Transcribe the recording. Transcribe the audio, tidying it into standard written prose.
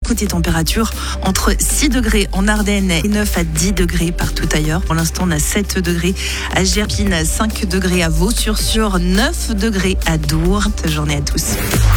Côté température, entre 6 degrés en Ardennes et 9 à 10 degrés partout ailleurs. Pour l'instant, on a 7 degrés à Gerpine, 5 degrés à Vaux-sur-Sur, 9 degrés à Dour. Bonne journée à tous.